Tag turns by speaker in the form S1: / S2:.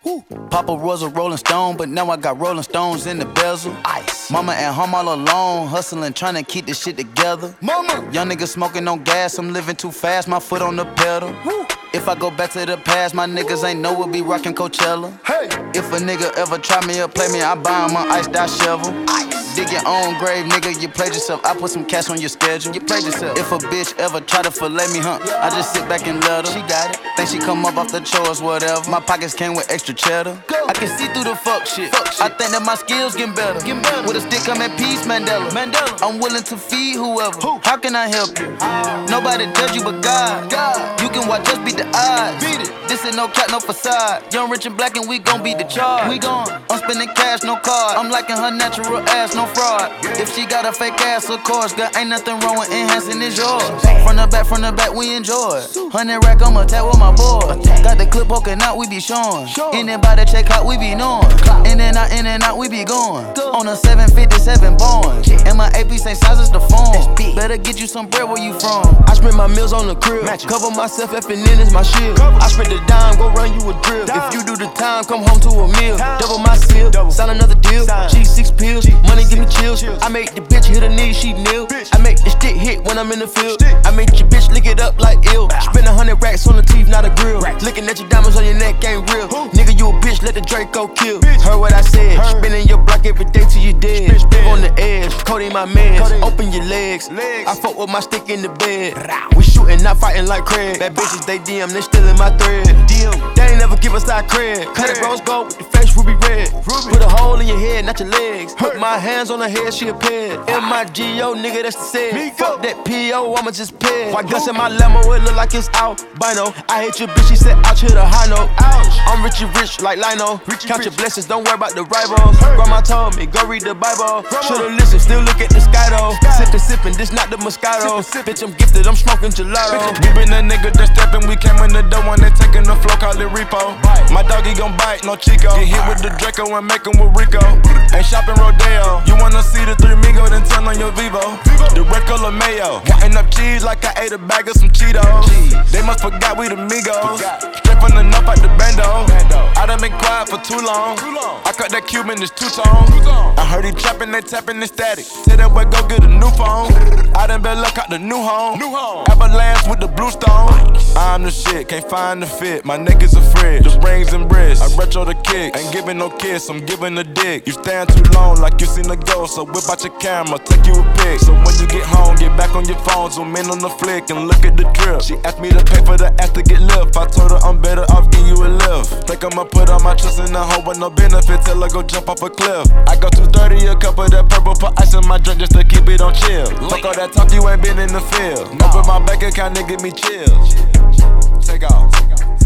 S1: Papa was a Rolling Stone, but now I got Rolling Stones in the bezel. Ice. Mama at home all alone, hustling, trying to keep this shit together. Mama. Young nigga smoking on gas, I'm living too fast, my foot on the pedal. If I go back to the past, my niggas ain't know we'll be rockin' Coachella. Hey. If a nigga ever try me or play me, I buy him an iced out shovel. Ice. Dig your own grave, nigga, you played yourself. I put some cash on your schedule. You played yourself. If a bitch ever try to fillet me, I just sit back and let her. She got it. Think she come up off the chores, whatever. My pockets came with extra cheddar. Go. I can see through the fuck shit. I think that my skills getting better. With a stick, I'm at peace, Mandela. I'm willing to feed whoever. How can I help you? Nobody judge you but God. You can watch us beat the odds. Beat it. This ain't no cap, no facade. Young, rich, and black, and we gon' beat the charge. We gon'. I'm spending cash, no card. I'm liking her natural ass, no fraud. If she got a fake ass, of course, girl, ain't nothing wrong with enhancing it's yours. From the back, we enjoy it. 100 rack, I'm attack with my boy. Got the clip poking out, we be showing. Anybody check out, we be knowing. In and out, we be going. On a 757 Boeing. And my AP same size as the phone. Better get you some bread, where you from?
S2: I spend my meals on the crib. Cover myself, effing in is my shield. I spend the dime, go run you a drill. If you do the time, come home to a meal. Double my seal, sign another deal. G6 pills, money give me chills. I make the bitch hit her knees, she kneel. I make the stick hit when I'm in the field. I make your bitch lick it up like ill. Spend 100 racks on the teeth, not a grill. Looking at your diamonds on your neck ain't real. Nigga, you a bitch, let the Draco kill. Heard what I said, spinning your block every day till you dead. Live on the edge, coding my meds. Open your legs, I fuck with my stick in the bed. We shooting, not fighting like Craig. Bad bitches, they DM, they stealing my thread. They ain't never give us our cred. Cut it rose gold with the face ruby red. Put a hole in your head, not your legs. Put my hands on her head, she a ped. M-I-G-O, nigga, that's the said. Fuck that P.O., I'ma just ped. White guts in my Lambo, it look like it's albino. I hate your bitch, she said ouch, hit a high note. I'm rich like Lino. Count your blessings, don't worry about the rivals. Grandma told me, go read the Bible. Should've listened, still look at the sky though. Sippin', this not the Moscato. Bitch, I'm gifted, I'm smoking gelato.
S3: We been a nigga that steppin', we came in the door when they taking the flow, call it repo. My doggy gon' bite, no Chico. Get hit with the Draco and make him with Rico. Ain't shopping Rodeo. You wanna see the 3 Migo, then turn on your Vivo. The red color mayo. Counting up cheese like I ate a bag of some Cheetos. They must forgot we the Migos. Straight from the north out the bando. I done been quiet for too long. I cut that Cuban, it's two-tone. I heard he trapping, they tapping the static. Tell that boy go get a new phone. I done been luck out the new home. Avalanche with the blue stone. I'm the shit, can't find the fit. My neck is a fridge, the rings and wrists. I retro the kick, ain't giving no kiss, I'm giving a dick. You stand too long like you seen a ghost, so whip out your camera, take you a pic. So when you get home, get back on your phone, zoom in on the flick and look at the drip. She asked me to pay for the ass to get lift. I told her I'm better off giving you a lift. Think I'ma put all my trust in a hoe with no benefit till I go jump off a cliff. I go 230 a cup of that purple, put ice in my drink just to keep it on chill. Fuck all that talk, you ain't been in the field. Open my bank account and give me chills. Take off.